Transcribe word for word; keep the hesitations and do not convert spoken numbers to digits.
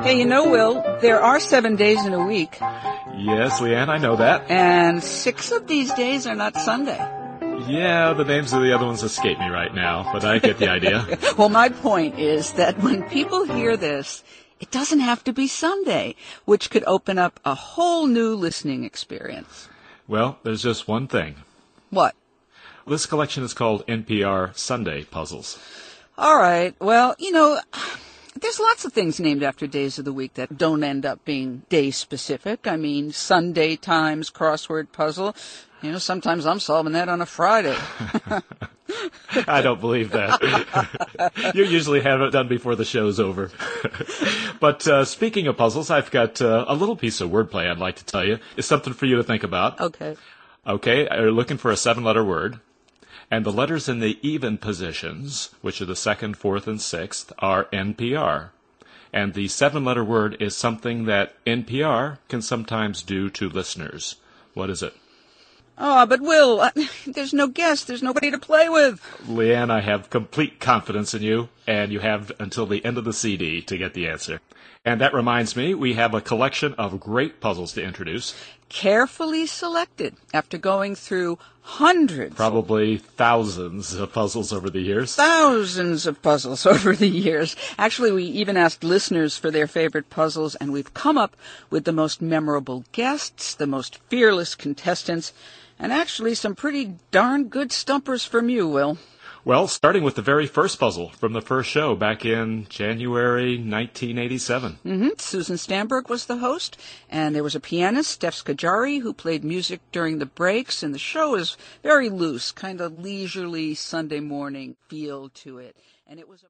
Hey, you know, Will, there are seven days in a week. Yes, Leanne, I know that. And six of these days are not Sunday. Yeah, the names of the other ones escape me right now, but I get the idea. Well, my point is that when people hear this, it doesn't have to be Sunday, which could open up a whole new listening experience. Well, there's just one thing. What? This collection is called N P R Sunday Puzzles. All right. Well, you know, there's lots of things named after days of the week that don't end up being day-specific. I mean, Sunday Times crossword puzzle. You know, sometimes I'm solving that on a Friday. I don't believe that. You usually have it done before the show's over. But uh, speaking of puzzles, I've got uh, a little piece of wordplay I'd like to tell you. It's something for you to think about. Okay. Okay, you're looking for a seven-letter word. And the letters in the even positions, which are the second, fourth, and sixth, are N P R. And the seven-letter word is something that N P R can sometimes do to listeners. What is it? Oh, but Will, uh, there's no guest. There's nobody to play with. Leanne, I have complete confidence in you, and you have until the end of the C D to get the answer. And that reminds me, we have a collection of great puzzles to introduce. Carefully selected after going through hundreds. Probably thousands of puzzles over the years. Thousands of puzzles over the years. Actually, we even asked listeners for their favorite puzzles, and we've come up with the most memorable guests, the most fearless contestants, and actually some pretty darn good stumpers from you, Will. Well, starting with the very first puzzle from the first show back in January nineteen eighty-seven. Mm-hmm. Susan Stamberg was the host, and there was a pianist, Steph Skajari, who played music during the breaks, and the show was very loose, kind of leisurely Sunday morning feel to it. And it was a